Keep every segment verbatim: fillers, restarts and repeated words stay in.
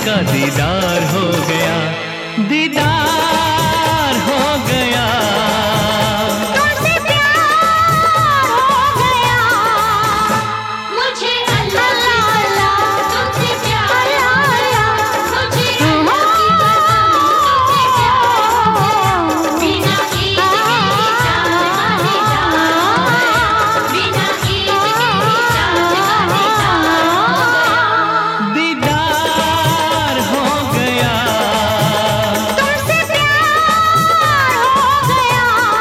का दीदार हो गया, दीदार हो गया। तुमसे प्यार हो गया, मुझे अल्लाह अल्लाह तुमसे प्यार हो गया, मुझे अल्लाह की कसम तुमसे प्यार हो गया। बिना ईद के ही चांद का दीदार हो गया, बिना ईद के ही चांद का दीदार हो गया। तुमसे प्यार हो गया।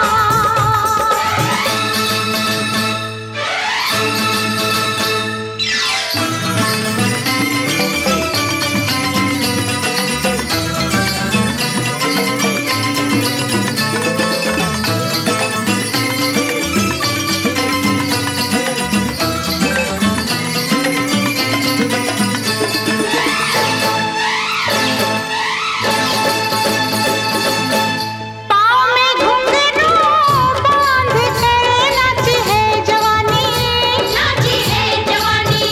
पाँव में घुंघरू बांध कर नाची है जवानी, नाची है जवानी।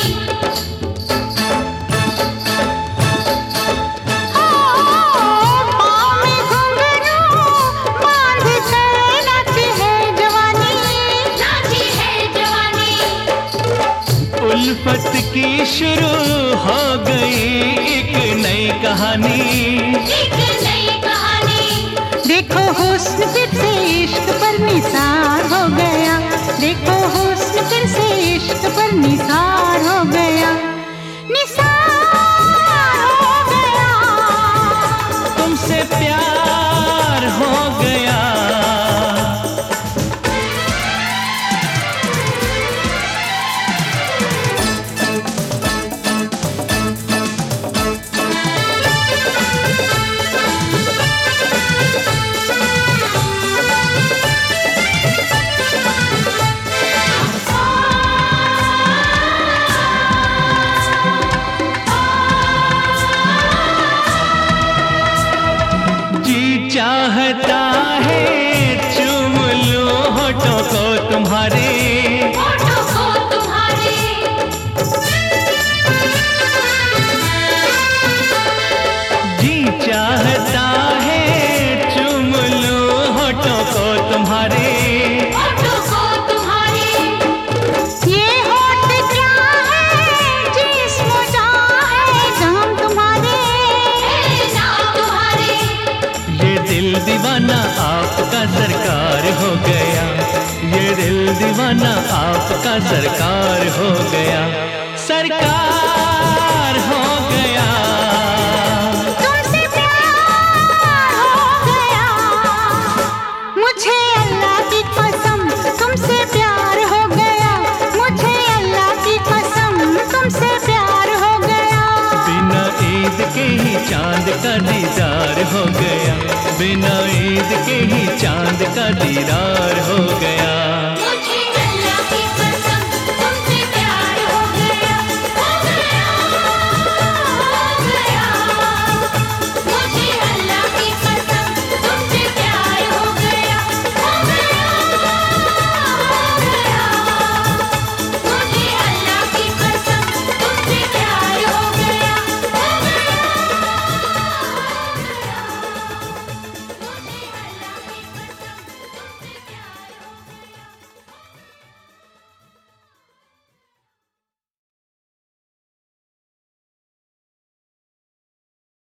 हो पाँव में घुंघरू बांध कर नाची है जवानी, नाची है जवानी। उल्फत की शुरू हो गई एक नई कहानी, एक नई कहानी। देखो हुस्न फिर से इश्क पर निसार हो गया, देखो हुस्न फिर से इश्क पर निसार हो गया, निसार हो गया। तुमसे प्यार हो गया। जी चाहता है चूम लूं होठों को तुम्हारे, होठों को तुम्हारे। जी चाहता है चूम लूं होठों को तुम्हारे। होठों को तुम्हारे। ये होठ क्या है जिस्म क्या है जाम तुम्हारे, जाम तुम्हारे। ये दिल दीवाना आपका सरकार हो गया, ये दिल दीवाना आपका सरकार हो गया, सरकार हो गया। तुमसे प्यार हो गया, मुझे अल्लाह की कसम तुमसे प्यार हो गया, मुझे अल्लाह की कसम तुमसे प्यार हो गया। बिना ईद के ही चांद का दीदार हो गया, बिना ईद के ही चांद का दीदार हो गया।